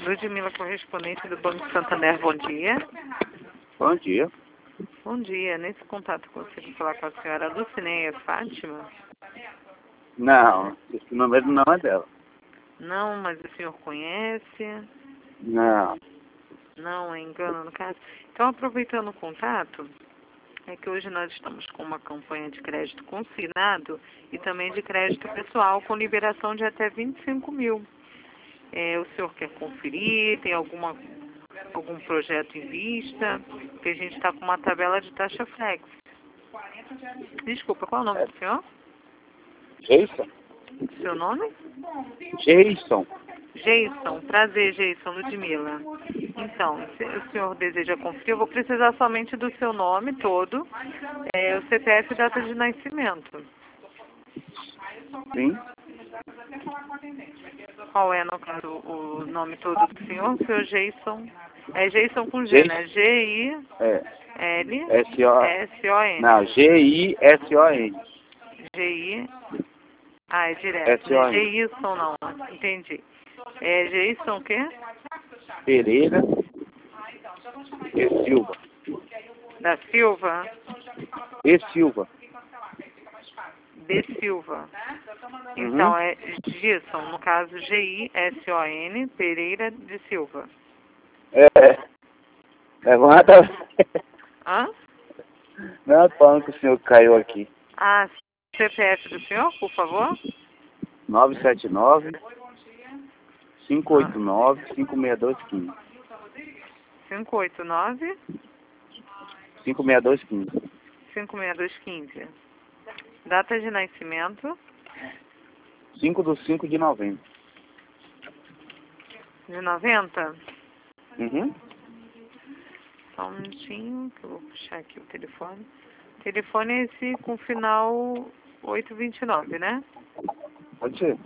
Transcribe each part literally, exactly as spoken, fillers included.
Ludmila, correspondente do Banco Santander, bom dia. Bom dia. Bom dia. Nesse contato consigo falar com a senhora Lucineia Fátima? Não, esse número não é dela. Não, mas o senhor conhece? Não. Não, é engano no caso. Então, aproveitando o contato, é que hoje nós estamos com uma campanha de crédito consignado e também de crédito pessoal com liberação de até vinte e cinco mil. É, o senhor quer conferir? Tem alguma, algum projeto em vista? Porque a gente está com uma tabela de taxa flex. Desculpa, qual é o nome do senhor? Jason? Seu nome? Jason. Jason, prazer, Jason, Ludmila. Então, se o senhor deseja conferir, eu vou precisar somente do seu nome todo, é, o C P F e data de nascimento. Sim. Qual é, no caso, o nome todo do senhor? Seu Jason. É Jason com G, Jason. né? G I É. L S O S O N. Não, G I S O N. G I Ah, é direto, S O né? N. Jason não, entendi. É Jason o quê? Pereira e Silva. Da Silva? E Silva. De Silva. Uhum. Então, é Gison, no caso G I S O N, Pereira de Silva. É. Levanta. Hã? Não é falando que o senhor caiu aqui. Ah, C P F do senhor, por favor? nove sete nove, cinco oito nove, cinco seis dois um cinco. cinco oito nove, cinco seis dois um cinco. cinco seis dois um cinco. Data de nascimento? cinco do cinco de novembro. De noventa? Uhum. Só um minutinho, que eu vou puxar aqui o telefone. O telefone é esse com final oito vinte e nove, né? Pode ser.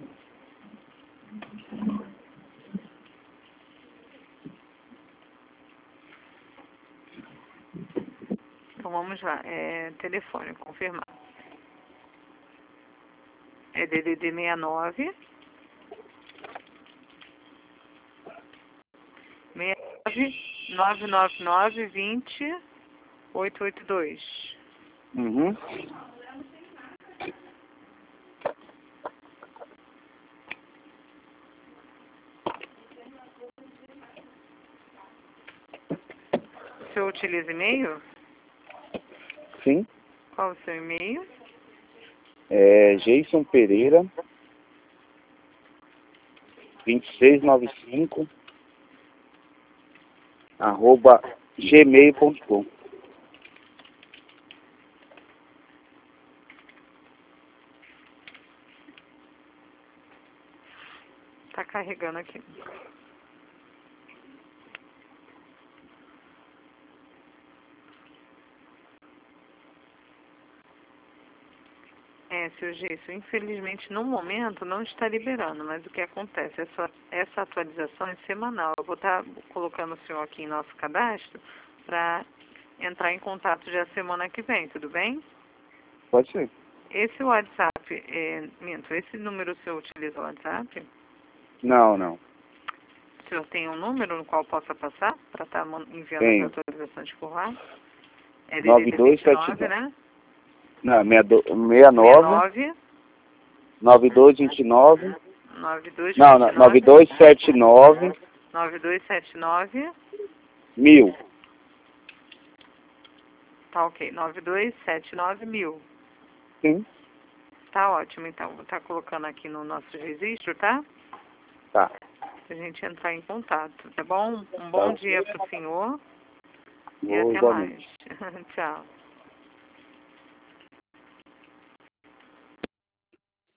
Então vamos lá. É, telefone, confirmar. É D D D sessenta e nove. nove nove nove, vinte, oito oito dois. Uhum. O senhor utiliza e-mail? Sim. Qual o seu e-mail? É Jason Pereira vinte e seis noventa e cinco arroba gmail ponto com. Tá carregando aqui. É, seu Geisso, infelizmente no momento não está liberando, mas o que acontece? Essa, essa atualização é semanal. Eu vou estar colocando o senhor aqui em nosso cadastro para entrar em contato já semana que vem, tudo bem? Pode ser. Esse WhatsApp, é, minto, esse número o senhor utiliza o WhatsApp? Não, não. O senhor tem um número no qual possa passar para estar enviando Tenho. as atualizações por lá? É nove D D D dois vinte e sete nove, né? Não, sessenta e nove, nove dois vinte e nove. nove dois Não, não, nove nove dois sete nove, nove dois sete nove. mil. Tá ok, nove dois sete nove mil. Sim. Tá ótimo, então vou estar colocando aqui no nosso registro, tá? Tá. Pra gente entrar em contato, tá bom? Um bom Tá. dia pro senhor e Vou até igualmente. mais. Tchau.